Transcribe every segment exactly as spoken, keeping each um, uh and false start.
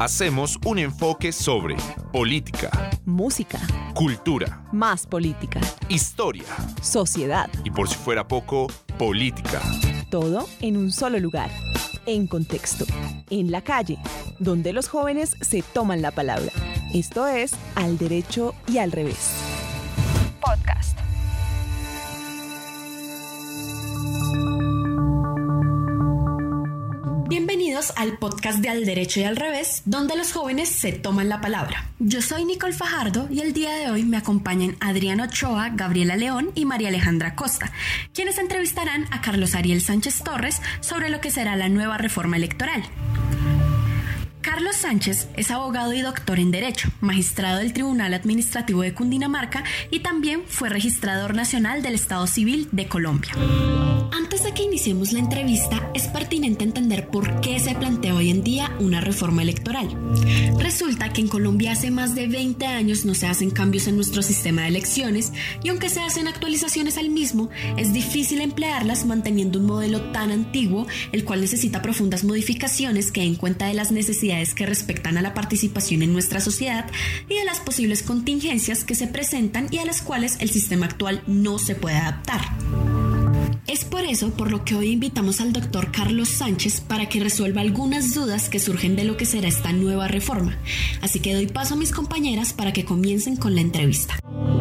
hacemos un enfoque sobre política, música, cultura, más política, historia, sociedad y por si fuera poco, política. Todo en un solo lugar, en contexto, en la calle, donde los jóvenes se toman la palabra. Esto es Al Derecho y al Revés. Podcast. Bienvenidos al podcast de Al Derecho y al Revés, donde los jóvenes se toman la palabra. Yo soy Nicole Fajardo y el día de hoy me acompañan Adriana Ochoa, Gabriela León y María Alejandra Costa, quienes entrevistarán a Carlos Ariel Sánchez Torres sobre lo que será la nueva reforma electoral. Carlos Sánchez es abogado y doctor en Derecho, magistrado del Tribunal Administrativo de Cundinamarca y también fue registrador nacional del Estado Civil de Colombia. Antes de que iniciemos la entrevista, es pertinente entender por qué se plantea hoy en día una reforma electoral. Resulta que en Colombia hace más de veinte años no se hacen cambios en nuestro sistema de elecciones y aunque se hacen actualizaciones al mismo, es difícil emplearlas manteniendo un modelo tan antiguo, el cual necesita profundas modificaciones que den cuenta de las necesidades que respectan a la participación en nuestra sociedad y de las posibles contingencias que se presentan y a las cuales el sistema actual no se puede adaptar. Es por eso por lo que hoy invitamos al doctor Carlos Sánchez para que resuelva algunas dudas que surgen de lo que será esta nueva reforma. Así que doy paso a mis compañeras para que comiencen con la entrevista.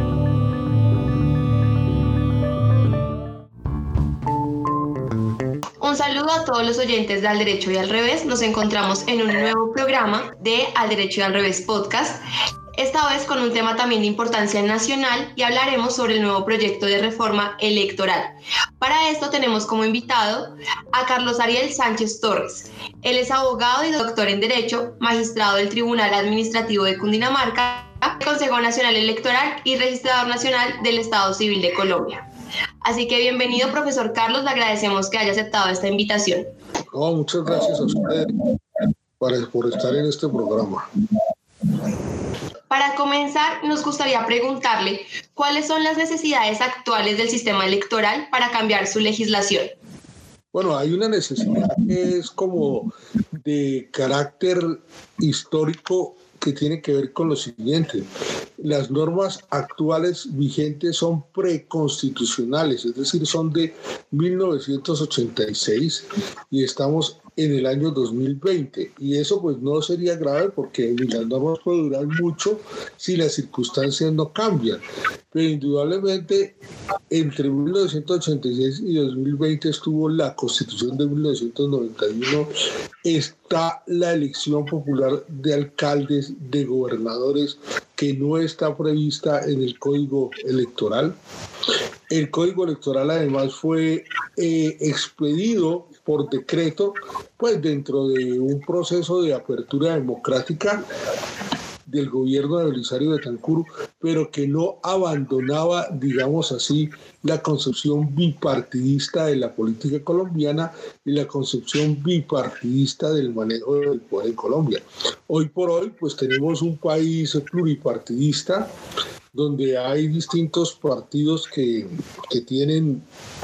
Un saludo a todos los oyentes de Al Derecho y al Revés. Nos encontramos en un nuevo programa de Al Derecho y al Revés podcast. Esta vez con un tema también de importancia nacional y hablaremos sobre el nuevo proyecto de reforma electoral. Para esto tenemos como invitado a Carlos Ariel Sánchez Torres. Él es abogado y doctor en Derecho, magistrado del Tribunal Administrativo de Cundinamarca, Consejo Nacional Electoral y registrador nacional del Estado Civil de Colombia. Así que bienvenido, profesor Carlos, le agradecemos que haya aceptado esta invitación. Oh, muchas gracias a ustedes por, por estar en este programa. Para comenzar, nos gustaría preguntarle cuáles son las necesidades actuales del sistema electoral para cambiar su legislación. Bueno, hay una necesidad que es como de carácter histórico que tiene que ver con lo siguiente. Las normas actuales vigentes son preconstitucionales, es decir, son de mil novecientos ochenta y seis y estamos en el año dos mil veinte. Y eso pues no sería grave porque las normas pueden durar mucho si las circunstancias no cambian. Pero indudablemente entre mil novecientos ochenta y seis y dos mil veinte estuvo la Constitución de mil novecientos noventa y uno, está la elección popular de alcaldes, de gobernadores, que no está prevista en el Código Electoral. El Código Electoral además fue eh, expedido por decreto, pues dentro de un proceso de apertura democrática del gobierno de Belisario Betancur, pero que no abandonaba, digamos así, la concepción bipartidista de la política colombiana y la concepción bipartidista del manejo del poder en Colombia. Hoy por hoy, pues tenemos un país pluripartidista, donde hay distintos partidos que, que tienen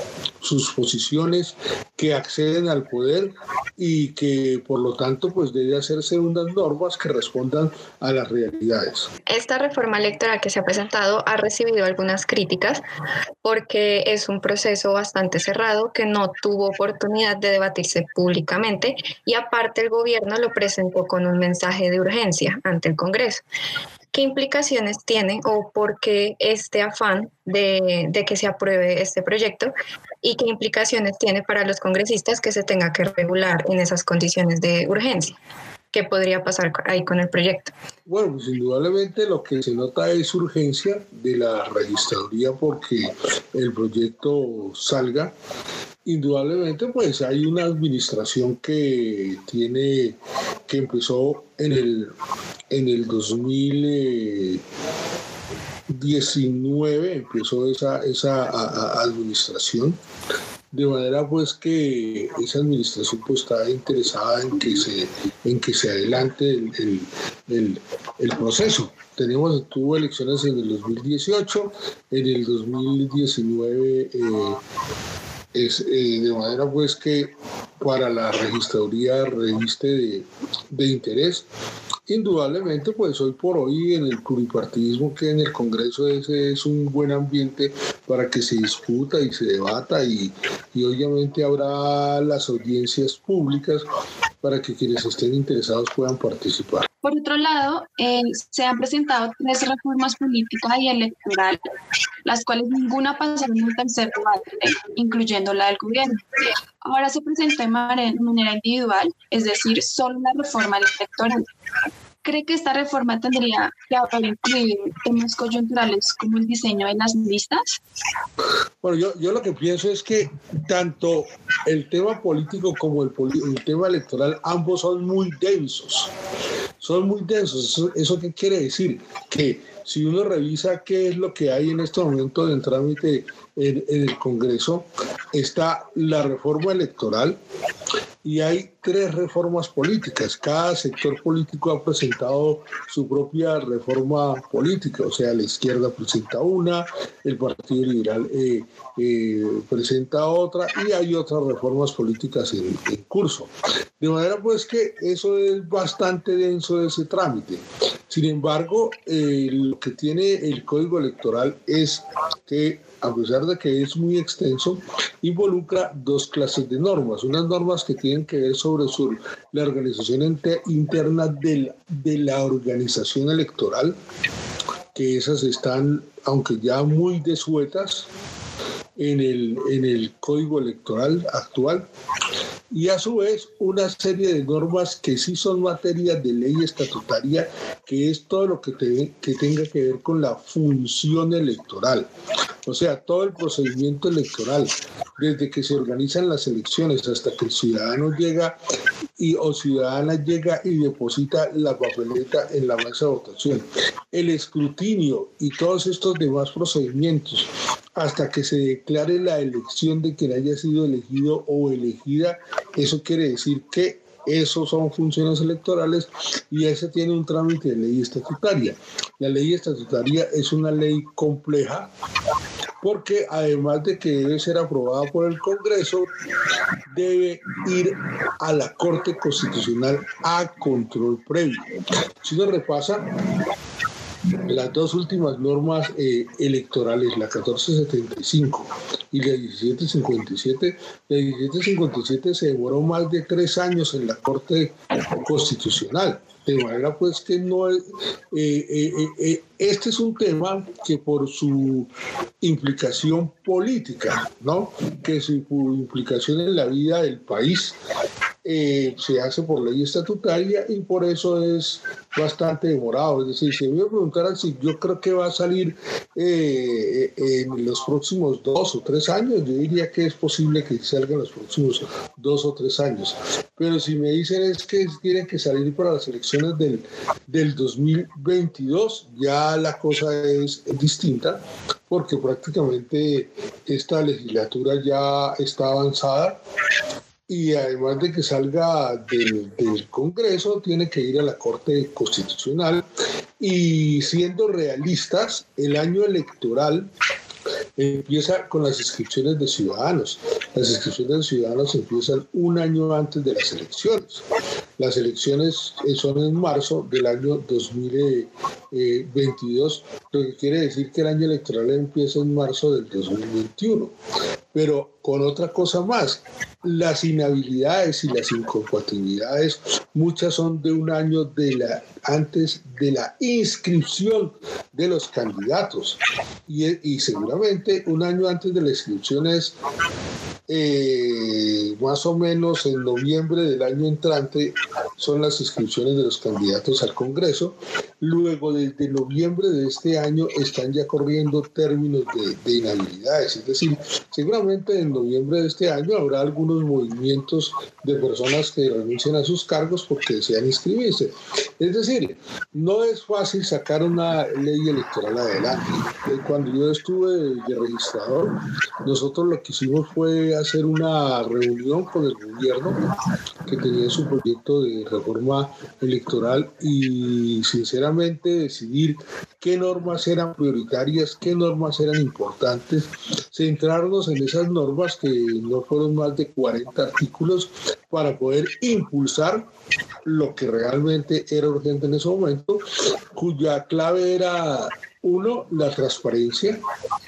sus posiciones, que acceden al poder y que por lo tanto pues debe hacerse unas normas que respondan a las realidades. Esta reforma electoral que se ha presentado ha recibido algunas críticas porque es un proceso bastante cerrado que no tuvo oportunidad de debatirse públicamente y aparte el gobierno lo presentó con un mensaje de urgencia ante el Congreso. ¿Qué implicaciones tiene o por qué este afán de, de que se apruebe este proyecto y qué implicaciones tiene para los congresistas que se tenga que regular en esas condiciones de urgencia? ¿Qué podría pasar ahí con el proyecto? Bueno, pues indudablemente lo que se nota es urgencia de la registraduría porque el proyecto salga. Indudablemente pues hay una administración que tiene, que empezó en el, en el dos mil diecinueve, empezó esa, esa a, a administración. De manera pues que esa administración pues está interesada en que se, en que se adelante el, el, el, el proceso. Tenemos, tuvo elecciones en el dos mil dieciocho, en el dos mil diecinueve eh, Es, eh, de manera pues que para la registraduría reviste de, de interés. Indudablemente, pues hoy por hoy en el pluripartidismo que en el Congreso ese es un buen ambiente para que se discuta y se debata y, y obviamente habrá las audiencias públicas para que quienes estén interesados puedan participar. Por otro lado, eh, se han presentado tres reformas políticas y electorales, las cuales ninguna pasaron en el tercer debate, incluyendo la del gobierno. Ahora se presentó de manera individual, es decir, solo la reforma electoral. ¿Cree que esta reforma tendría que haber incluido temas coyunturales como el diseño de las listas? Bueno, yo, yo lo que pienso es que tanto el tema político como el, el tema electoral, ambos son muy densos. Son muy densos. ¿Eso, eso qué quiere decir? Que si uno revisa qué es lo que hay en este momento en trámite en, en el Congreso, está la reforma electoral y hay tres reformas políticas. Cada sector político ha presentado su propia reforma política, o sea, la izquierda presenta una, el Partido Liberal eh, eh, presenta otra y hay otras reformas políticas en, en curso. De manera pues que eso es bastante denso ese trámite. Sin embargo, eh, lo que tiene el Código Electoral es que, a pesar de que es muy extenso, involucra dos clases de normas. Unas normas que tienen que ver sobre su, la organización inter, interna de, de la organización electoral, que esas están, aunque ya muy desuetas, en el, en el Código Electoral actual. Y a su vez una serie de normas que sí son materia de ley estatutaria, que es todo lo que, te, que tenga que ver con la función electoral. O sea, todo el procedimiento electoral, desde que se organizan las elecciones hasta que el ciudadano llega y, o ciudadana llega y deposita la papeleta en la mesa de votación. El escrutinio y todos estos demás procedimientos hasta que se declare la elección de quien haya sido elegido o elegida. Eso quiere decir que esos son funciones electorales y ese tiene un trámite de ley estatutaria. La ley estatutaria es una ley compleja porque además de que debe ser aprobada por el Congreso, debe ir a la Corte Constitucional a control previo. Si uno repasa las dos últimas normas eh, electorales, la catorce setenta y cinco y la diecisiete cincuenta y siete, la diecisiete cincuenta y siete se demoró más de tres años en la Corte Constitucional. De manera pues que no es, eh, eh, eh, este es un tema que por su implicación política, ¿no? Que su implicación en la vida del país eh, se hace por ley estatutaria y por eso es bastante demorado. Es decir, si me preguntaran si yo creo que va a salir eh, en los próximos dos o tres años, yo diría que es posible que salga en los próximos dos o tres años. Pero si me dicen es que tienen que salir para las elecciones del, del dos mil veintidós, ya la cosa es distinta, porque prácticamente esta legislatura ya está avanzada y además de que salga del, del Congreso, tiene que ir a la Corte Constitucional. Y siendo realistas, el año electoral empieza con las inscripciones de ciudadanos. Las inscripciones de ciudadanos empiezan un año antes de las elecciones. Las elecciones son en marzo del año dos mil veintidós, lo que quiere decir que el año electoral empieza en marzo del dos mil veintiuno. Pero con otra cosa más, las inhabilidades y las incompatibilidades, muchas son de un año de la, antes de la inscripción de los candidatos. Y, y seguramente un año antes de la inscripción es eh, más o menos en noviembre del año entrante son las inscripciones de los candidatos al Congreso. Luego, desde noviembre de este año, están ya corriendo términos de, de inhabilidades. Es decir, seguramente en noviembre de este año habrá algunos movimientos de personas que renuncian a sus cargos porque desean inscribirse. Es decir, no es fácil sacar una ley electoral adelante. Cuando yo estuve de registrador, nosotros lo que hicimos fue hacer una reunión con el gobierno que tenía su proyecto de reforma electoral y sinceramente decidir qué normas eran prioritarias, qué normas eran importantes, centrarnos en esas normas que no fueron más de cuarenta artículos para poder impulsar lo que realmente era urgente en ese momento, cuya clave era, uno, la transparencia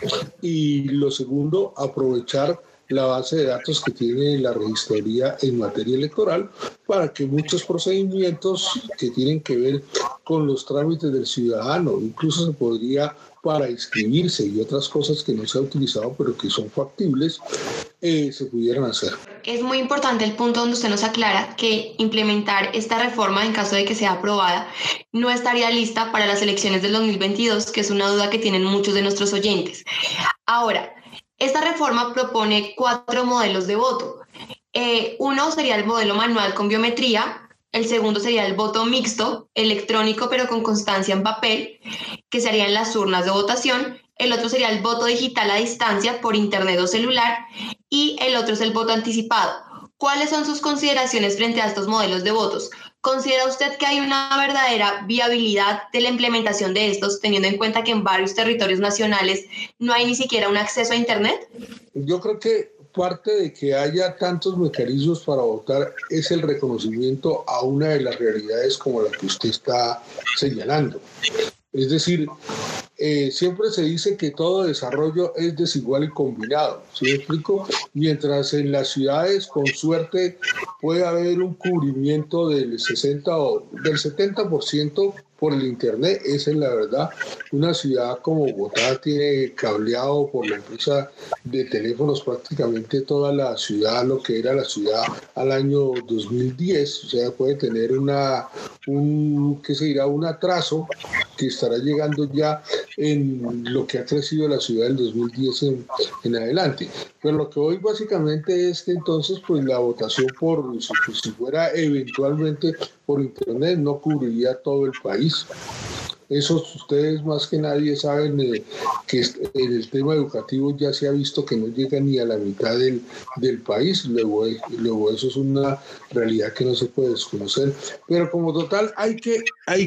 y lo segundo, aprovechar la base de datos que tiene la registraduría en materia electoral para que muchos procedimientos que tienen que ver con los trámites del ciudadano, incluso se podría para inscribirse y otras cosas que no se han utilizado pero que son factibles, eh, se pudieran hacer. Es muy importante el punto donde usted nos aclara que implementar esta reforma, en caso de que sea aprobada, no estaría lista para las elecciones del dos mil veintidós, que es una duda que tienen muchos de nuestros oyentes. Ahora, esta reforma propone cuatro modelos de voto. Eh, uno sería el modelo manual con biometría, el segundo sería el voto mixto, electrónico pero con constancia en papel, que se haría en las urnas de votación. El otro sería el voto digital a distancia por internet o celular y el otro es el voto anticipado. ¿Cuáles son sus consideraciones frente a estos modelos de votos? ¿Considera usted que hay una verdadera viabilidad de la implementación de estos, teniendo en cuenta que en varios territorios nacionales no hay ni siquiera un acceso a internet? Yo creo que parte de que haya tantos mecanismos para votar es el reconocimiento a una de las realidades como la que usted está señalando. Es decir, eh, siempre se dice que todo desarrollo es desigual y combinado, ¿sí me explico? Mientras en las ciudades, con suerte, puede haber un cubrimiento del sesenta o del setenta por ciento por el internet, esa es la verdad. Una ciudad como Bogotá tiene cableado por la empresa de teléfonos prácticamente toda la ciudad, lo que era la ciudad al año dos mil diez, o sea, puede tener una, un, ¿qué se dirá? Un atraso que estará llegando ya en lo que ha crecido la ciudad del dos mil diez en, en adelante. Pero lo que hoy básicamente es que entonces pues la votación por, pues, si fuera eventualmente por internet, no cubriría todo el país. Eso ustedes más que nadie saben eh, que en el tema educativo ya se ha visto que no llega ni a la mitad del, del país, luego, luego eso es una realidad que no se puede desconocer, pero como total hay que, hay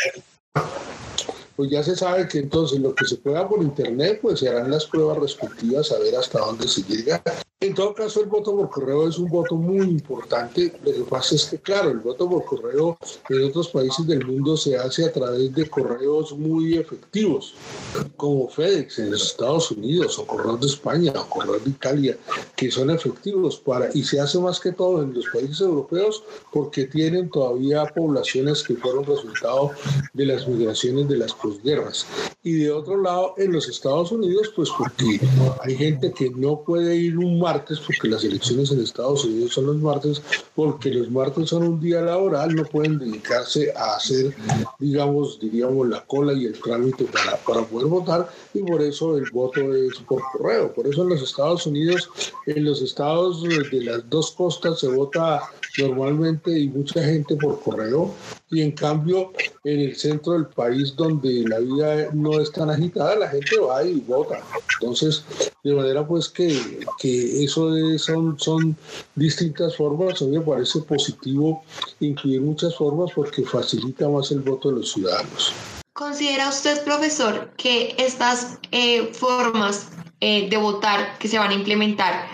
pues ya se sabe que entonces lo que se pueda por internet pues se harán las pruebas respectivas a ver hasta dónde se llega. En todo caso, el voto por correo es un voto muy importante. Lo que pasa es que, claro, el voto por correo en otros países del mundo se hace a través de correos muy efectivos, como FedEx en los Estados Unidos, o correos de España, o correos de Italia, que son efectivos para, y se hace más que todo en los países europeos porque tienen todavía poblaciones que fueron resultado de las migraciones de las posguerras. Y de otro lado, en los Estados Unidos, pues porque hay gente que no puede ir un martes, porque las elecciones en Estados Unidos son los martes, porque los martes son un día laboral, no pueden dedicarse a hacer, digamos, diríamos, la cola y el trámite para, para poder votar, y por eso el voto es por correo. Por eso en los Estados Unidos, en los estados de las dos costas se vota normalmente y mucha gente por correo, y en cambio en el centro del país donde la vida no es tan agitada, la gente va y vota. Entonces, de manera pues que, que eso es, son, son distintas formas. A mí me parece positivo incluir muchas formas porque facilita más el voto de los ciudadanos. ¿Considera usted, profesor, que estas eh, formas eh, de votar que se van a implementar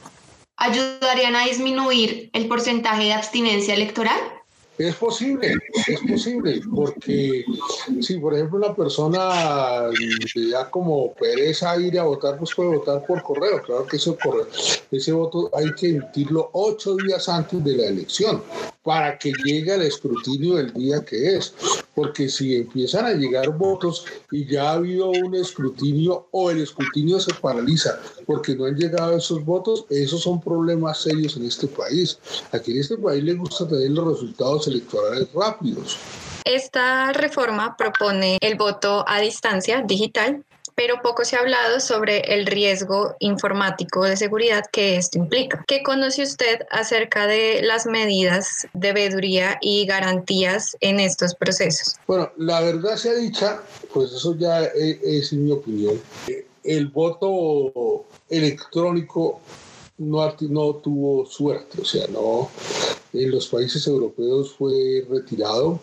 ayudarían a disminuir el porcentaje de abstinencia electoral? Es posible, es posible, porque si por ejemplo una persona le da como pereza ir a votar, pues puede votar por correo. Claro que ese, correo, ese voto hay que emitirlo ocho días antes de la elección para que llegue al escrutinio del día que es, porque si empiezan a llegar votos y ya ha habido un escrutinio o el escrutinio se paraliza porque no han llegado esos votos, esos son problemas serios en este país. Aquí en este país les gusta tener los resultados electorales rápidos. Esta reforma propone el voto a distancia digital, pero poco se ha hablado sobre el riesgo informático de seguridad que esto implica. ¿Qué conoce usted acerca de las medidas de veeduría y garantías en estos procesos? Bueno, la verdad sea dicha, pues eso ya es, es mi opinión. El voto electrónico no, no tuvo suerte, o sea, no, en los países europeos fue retirado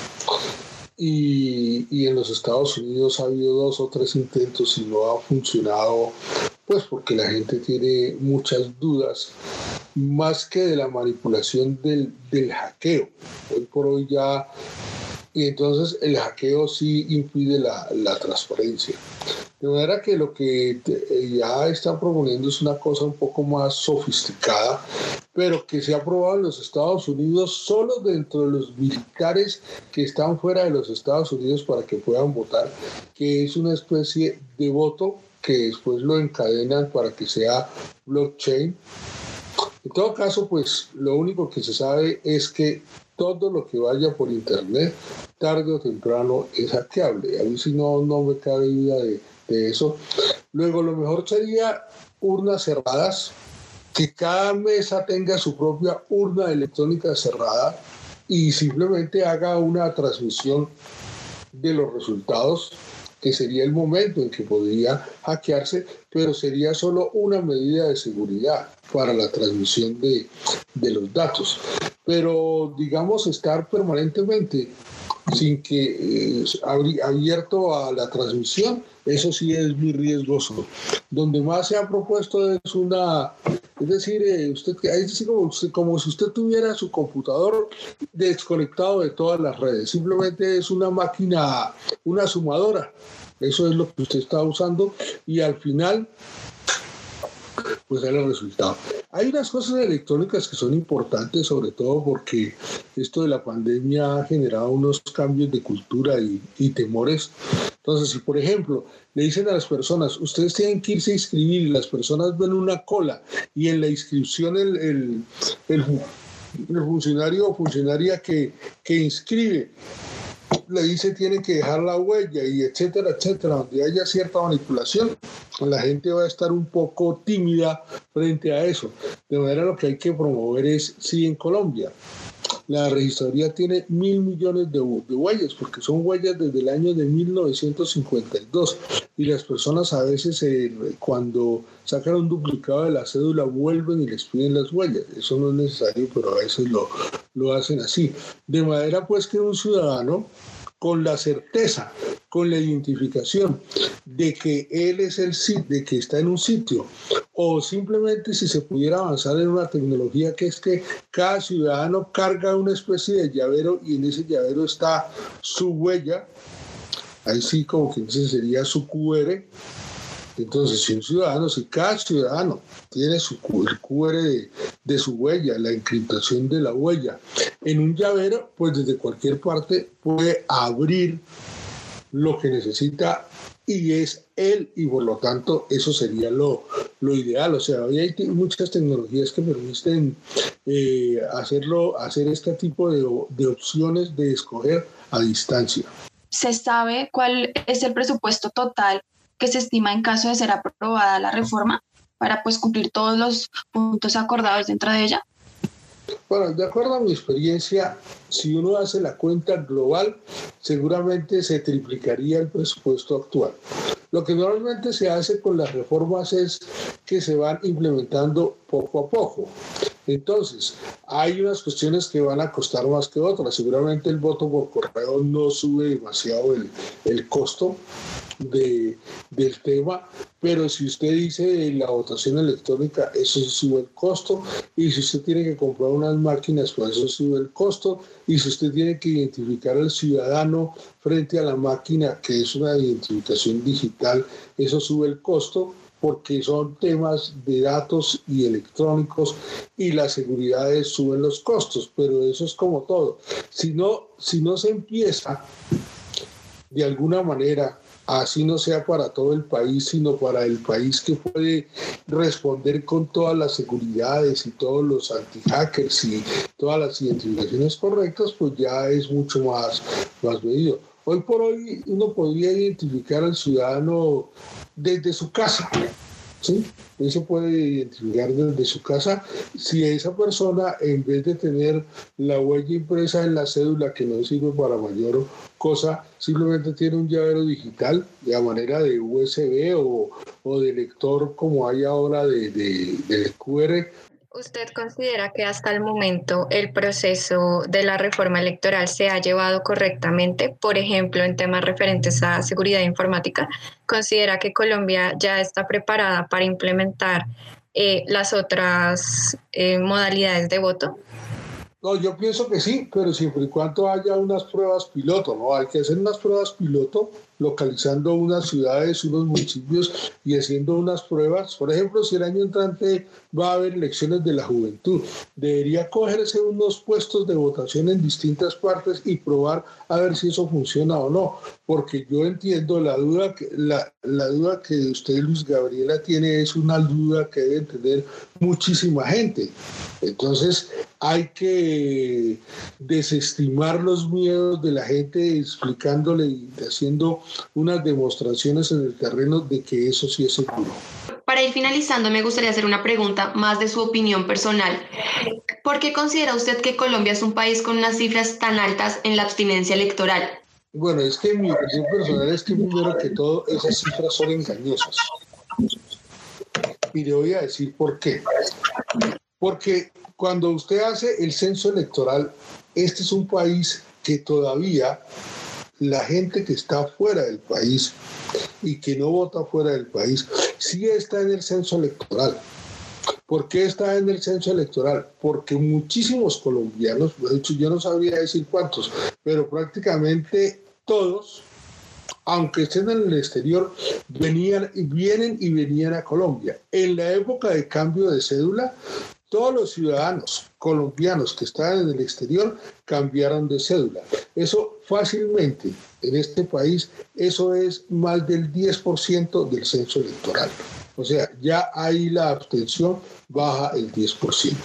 y, y en los Estados Unidos ha habido dos o tres intentos y no ha funcionado, pues porque la gente tiene muchas dudas, más que de la manipulación del, del hackeo. Hoy por hoy ya, y entonces el hackeo sí impide la, la transparencia. De manera que lo que ya están proponiendo es una cosa un poco más sofisticada, pero que se ha aprobado en los Estados Unidos solo dentro de los militares que están fuera de los Estados Unidos para que puedan votar, que es una especie de voto que después lo encadenan para que sea blockchain. En todo caso, pues lo único que se sabe es que todo lo que vaya por internet, tarde o temprano, es hackeable. A mí sí no, no me cabe duda de, de eso. Luego, lo mejor sería urnas cerradas, que cada mesa tenga su propia urna electrónica cerrada y simplemente haga una transmisión de los resultados, que sería el momento en que podría hackearse, pero sería solo una medida de seguridad para la transmisión de, de los datos. Pero, digamos, estar permanentemente sin que eh, abierto a la transmisión, eso sí es muy riesgoso. Donde más se ha propuesto es una, es decir, eh, usted, es decir como, usted, como si usted tuviera su computador desconectado de todas las redes, simplemente es una máquina, una sumadora, eso es lo que usted está usando y al final pues sale el resultado. Hay unas cosas electrónicas que son importantes, sobre todo porque esto de la pandemia ha generado unos cambios de cultura y, y temores. Entonces, si por ejemplo le dicen a las personas, ustedes tienen que irse a inscribir y las personas ven una cola y en la inscripción el, el, el, el funcionario o funcionaria que, que inscribe le dice tiene que dejar la huella y etcétera, etcétera, donde haya cierta manipulación, la gente va a estar un poco tímida frente a eso. De manera lo que hay que promover es, sí, en Colombia, la registraduría tiene mil millones de, de huellas, porque son huellas desde el año de mil novecientos cincuenta y dos, y las personas a veces eh, cuando sacan un duplicado de la cédula vuelven y les piden las huellas. Eso no es necesario, pero a veces lo, lo hacen así. De manera pues que un ciudadano, con la certeza, con la identificación de que él es el sitio, de que está en un sitio, o simplemente si se pudiera avanzar en una tecnología que es que cada ciudadano carga una especie de llavero y en ese llavero está su huella, ahí sí como que ese sería su Q R. Entonces, si un ciudadano, si cada ciudadano tiene su el Q R de, de su huella, la encriptación de la huella, en un llavero, pues desde cualquier parte puede abrir lo que necesita y es él, y por lo tanto eso sería lo, lo ideal. O sea, hoy hay muchas tecnologías que permiten eh, hacerlo, hacer este tipo de, de opciones de escoger a distancia. ¿Se sabe cuál es el presupuesto total que se estima en caso de ser aprobada la reforma para pues cumplir todos los puntos acordados dentro de ella? Bueno, de acuerdo a mi experiencia, si uno hace la cuenta global, seguramente se triplicaría el presupuesto actual. Lo que normalmente se hace con las reformas es que se van implementando poco a poco. Entonces, hay unas cuestiones que van a costar más que otras. Seguramente el voto por correo no sube demasiado el, el costo de, del tema, pero si usted dice la votación electrónica, eso sube el costo, y si usted tiene que comprar unas máquinas, pues eso sube el costo, y si usted tiene que identificar al ciudadano frente a la máquina, que es una identificación digital, eso sube el costo, porque son temas de datos y electrónicos y las seguridades suben los costos, pero eso es como todo. Si no, si no se empieza de alguna manera, así no sea para todo el país, sino para el país que puede responder con todas las seguridades y todos los anti-hackers y todas las identificaciones correctas, pues ya es mucho más, más medido. Hoy por hoy uno podría identificar al ciudadano desde su casa. ¿sí? Él se puede identificar desde su casa si esa persona, en vez de tener la huella impresa en la cédula, que no sirve para mayor cosa, simplemente tiene un llavero digital de manera de U S B o, o de lector como hay ahora de, de, de Q R. ¿Usted considera que hasta el momento el proceso de la reforma electoral se ha llevado correctamente? Por ejemplo, en temas referentes a seguridad informática, ¿considera que Colombia ya está preparada para implementar eh, las otras eh, modalidades de voto? No, yo pienso que sí, pero siempre y cuando haya unas pruebas piloto, ¿no? Hay que hacer unas pruebas piloto, localizando unas ciudades, unos municipios y haciendo unas pruebas. Por ejemplo, si el año entrante va a haber elecciones de la juventud, debería cogerse unos puestos de votación en distintas partes y probar a ver si eso funciona o no, porque yo entiendo la duda que, la, la duda que usted, Luz Gabriela, tiene es una duda que debe tener muchísima gente. Entonces hay que desestimar los miedos de la gente explicándole y haciendo unas demostraciones en el terreno de que eso sí es seguro. Para ir finalizando, me gustaría hacer una pregunta más de su opinión personal. ¿Por qué considera usted que Colombia es un país con unas cifras tan altas en la abstinencia electoral? Bueno, es que mi opinión personal es que primero que todo esas cifras son engañosas. Y le voy a decir por qué. Porque cuando usted hace el censo electoral, este es un país que todavía la gente que está fuera del país y que no vota fuera del país, sí está en el censo electoral. ¿Por qué está en el censo electoral? Porque muchísimos colombianos, de hecho yo no sabría decir cuántos, pero prácticamente todos, aunque estén en el exterior, venían, vienen y venían a Colombia. En la época de cambio de cédula, todos los ciudadanos colombianos que estaban en el exterior cambiaron de cédula. Eso fácilmente en este país, eso es más del diez por ciento del censo electoral. O sea, ya ahí la abstención baja el diez por ciento.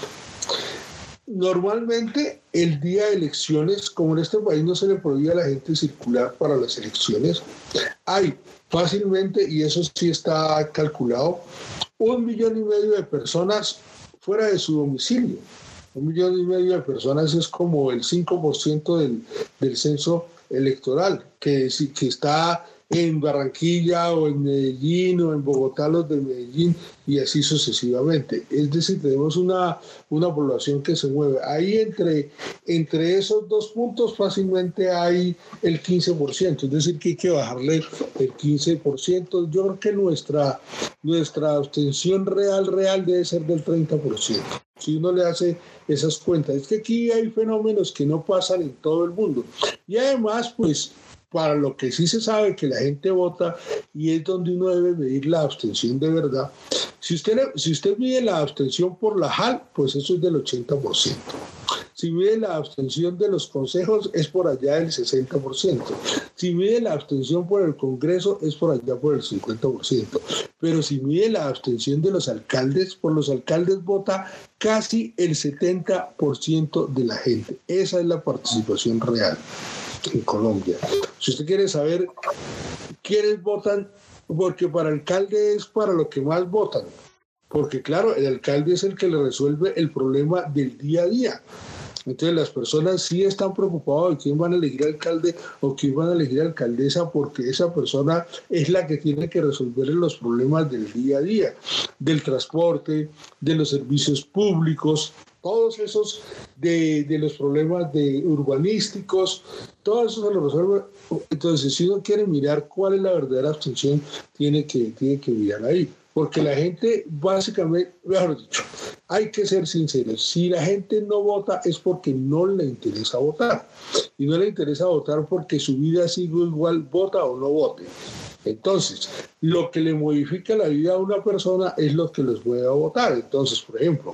Normalmente el día de elecciones, como en este país no se le prohíbe a la gente circular para las elecciones, hay fácilmente, y eso sí está calculado, un millón y medio de personas fuera de su domicilio. Un millón y medio de personas es como el cinco por ciento del, del censo electoral, que, que está en Barranquilla o en Medellín o en Bogotá los de Medellín y así sucesivamente. Es decir, tenemos una, una población que se mueve. Ahí entre, entre esos dos puntos fácilmente hay el quince por ciento, es decir, que hay que bajarle el quince por ciento. Yo creo que nuestra, nuestra abstención real, real debe ser del treinta por ciento. Si uno le hace esas cuentas, es que aquí hay fenómenos que no pasan en todo el mundo. Y además, pues, para lo que sí se sabe que la gente vota y es donde uno debe medir la abstención de verdad. Si usted, si usted mide la abstención por la J A L, pues eso es del ochenta por ciento. Si mide la abstención de los consejos, es por allá del sesenta por ciento. Si mide la abstención por el Congreso, es por allá por el cincuenta por ciento. Pero si mide la abstención de los alcaldes, por los alcaldes vota casi el setenta por ciento de la gente. Esa es la participación real en Colombia. Si usted quiere saber quiénes votan, porque para alcalde es para lo que más votan, porque claro, el alcalde es el que le resuelve el problema del día a día. Entonces las personas sí están preocupadas de quién van a elegir alcalde o quién van a elegir alcaldesa, porque esa persona es la que tiene que resolver los problemas del día a día, del transporte, de los servicios públicos, todos esos de, de los problemas de urbanísticos, todo eso se lo resuelve. Entonces, si uno quiere mirar cuál es la verdadera abstención, tiene que, tiene que mirar ahí. Porque la gente, básicamente, mejor dicho, hay que ser sinceros, si la gente no vota es porque no le interesa votar. Y no le interesa votar porque su vida sigue igual, vota o no vote. Entonces, lo que le modifica la vida a una persona es lo que los puede votar. Entonces, por ejemplo,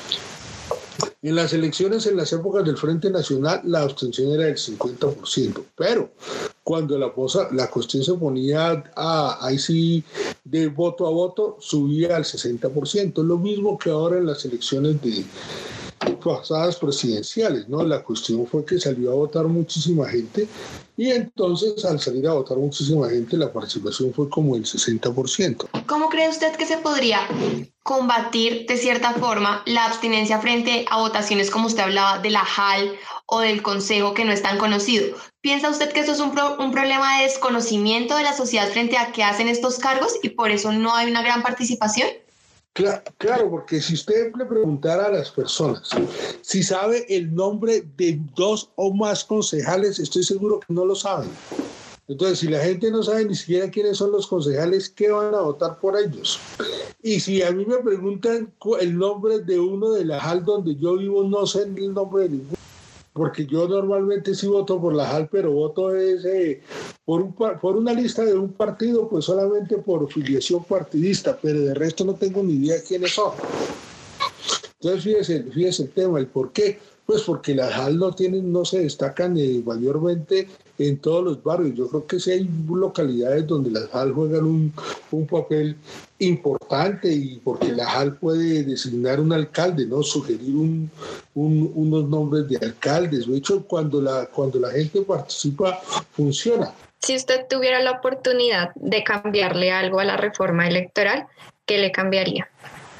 en las elecciones, en las épocas del Frente Nacional, la abstención era del cincuenta por ciento, pero cuando la, cosa, la cuestión se ponía a, ahí sí de voto a voto, subía al sesenta por ciento, lo mismo que ahora en las elecciones de, pasadas presidenciales, ¿no? La cuestión fue que salió a votar muchísima gente y entonces al salir a votar muchísima gente la participación fue como el sesenta por ciento. ¿Cómo cree usted que se podría combatir de cierta forma la abstinencia frente a votaciones como usted hablaba de la J A L o del Consejo que no es tan conocido? ¿Piensa usted que eso es un, pro, un problema de desconocimiento de la sociedad frente a qué hacen estos cargos y por eso no hay una gran participación? Claro, claro, porque si usted le preguntara a las personas si sabe el nombre de dos o más concejales, estoy seguro que no lo saben. Entonces, si la gente no sabe ni siquiera quiénes son los concejales, ¿qué van a votar por ellos? Y si a mí me preguntan el nombre de uno de la J A L donde yo vivo, no sé el nombre de ninguno. Porque yo normalmente sí voto por la J A L, pero voto es, eh, por, un, por una lista de un partido, pues solamente por filiación partidista, pero de resto no tengo ni idea de quiénes son. Entonces, fíjese, fíjese el tema, el por qué. Pues porque las J A L no tienen, no se destacan eh, mayormente en todos los barrios. Yo creo que sí hay localidades donde las J A L juegan un, un papel importante y porque la J A L puede designar un alcalde, ¿no? Sugerir un, un, unos nombres de alcaldes. De hecho, cuando la, cuando la gente participa, funciona. Si usted tuviera la oportunidad de cambiarle algo a la reforma electoral, ¿qué le cambiaría?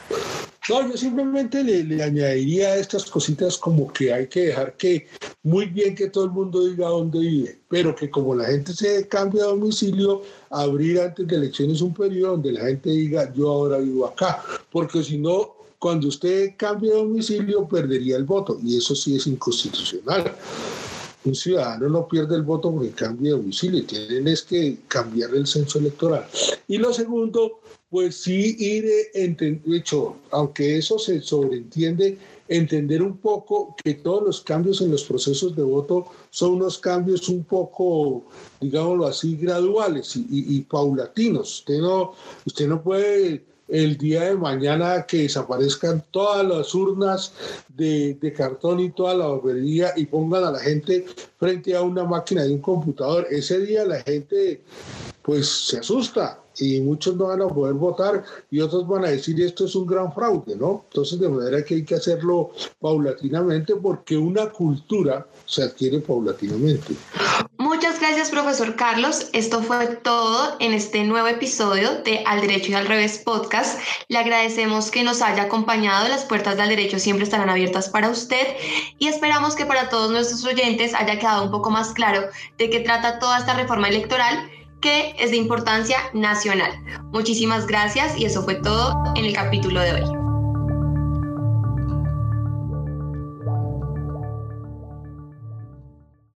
No, yo simplemente le, le añadiría estas cositas como que hay que dejar que muy bien que todo el mundo diga dónde vive, pero que como la gente se cambia de domicilio, abrir antes de elecciones un periodo donde la gente diga yo ahora vivo acá, porque si no, cuando usted cambia de domicilio perdería el voto y eso sí es inconstitucional. Un ciudadano no pierde el voto porque cambie de domicilio, tienen es que cambiar el censo electoral. Y lo segundo, pues sí ir, de hecho, aunque eso se sobreentiende, entender un poco que todos los cambios en los procesos de voto son unos cambios un poco, digámoslo así, graduales y, y, y paulatinos. Usted no, usted no puede el día de mañana que desaparezcan todas las urnas de, de cartón y toda la papelería y pongan a la gente frente a una máquina de un computador. Ese día la gente pues se asusta y muchos no van a poder votar y otros van a decir esto es un gran fraude, ¿no? Entonces de manera que hay que hacerlo paulatinamente porque una cultura se adquiere paulatinamente. Muchas gracias, profesor Carlos. Esto fue todo en este nuevo episodio de Al Derecho y al Revés podcast. Le agradecemos que nos haya acompañado. Las puertas del derecho siempre estarán abiertas para usted y esperamos que para todos nuestros oyentes haya quedado un poco más claro de qué trata toda esta reforma electoral que es de importancia nacional. Muchísimas gracias y eso fue todo en el capítulo de hoy.